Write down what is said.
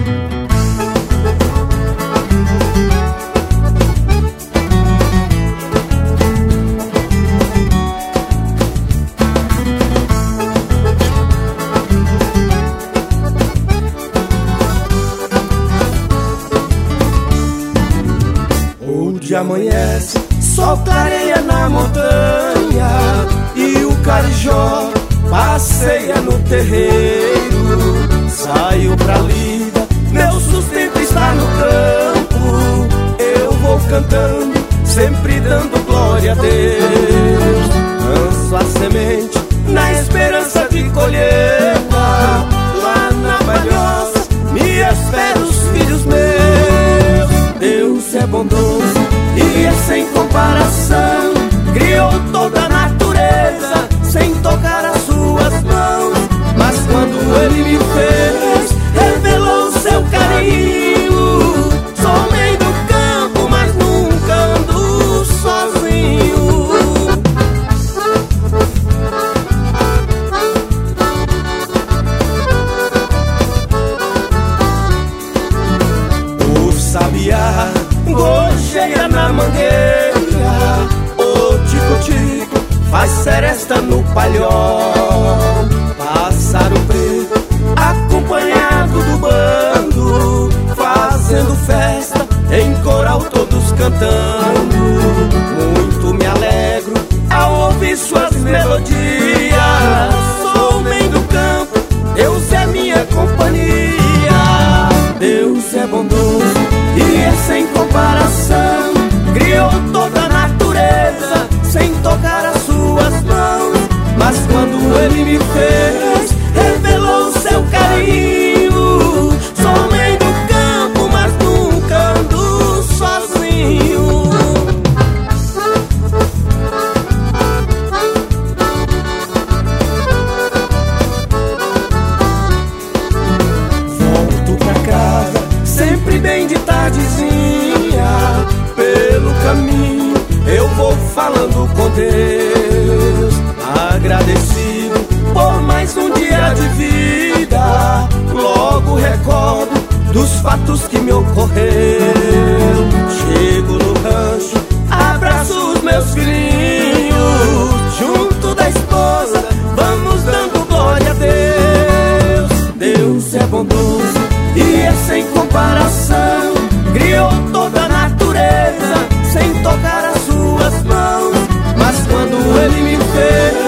De amanhece, sol clareia na montanha e o carijó passeia no terreiro. Saio pra lida, meu sustento está no campo. Eu vou cantando, sempre dando glória a Deus. Lanço a semente na esperança de colheita. Lá na palhoça me esperam os filhos meus. Deus é bondoso e é sem comparação. Criou toda a natureza sem tocar as suas mãos. Mas quando Ele me fez, revelou seu carinho. Sou meio do campo, mas nunca ando sozinho. O sabiá gojeia na mangueira, o tico-tico faz seresta no palhol. Pássaro preto acompanhado do bando, fazendo festa em coral todos cantando. Muito me alegro ao ouvir suas melodias. Sou meio do campo, Deus é minha companhia. Deus é bondoso e é sem comparação. Criou toda a natureza sem tocar as suas mãos. Mas quando Ele me fez, revelou seu carinho. Sou meio do campo, mas nunca ando sozinho. Volto pra casa sempre bem de tardezinha. Pelo caminho eu vou falando com Deus, agradecido por mais um dia de vida. Logo recordo dos fatos que me ocorreram. Chego no rancho, abraço os meus filhinhos. Junto da esposa vamos dando glória a Deus. Deus é bondoso e é sem comparação. Criou toda a natureza sem tocar as suas mãos. Mas quando Ele me fez,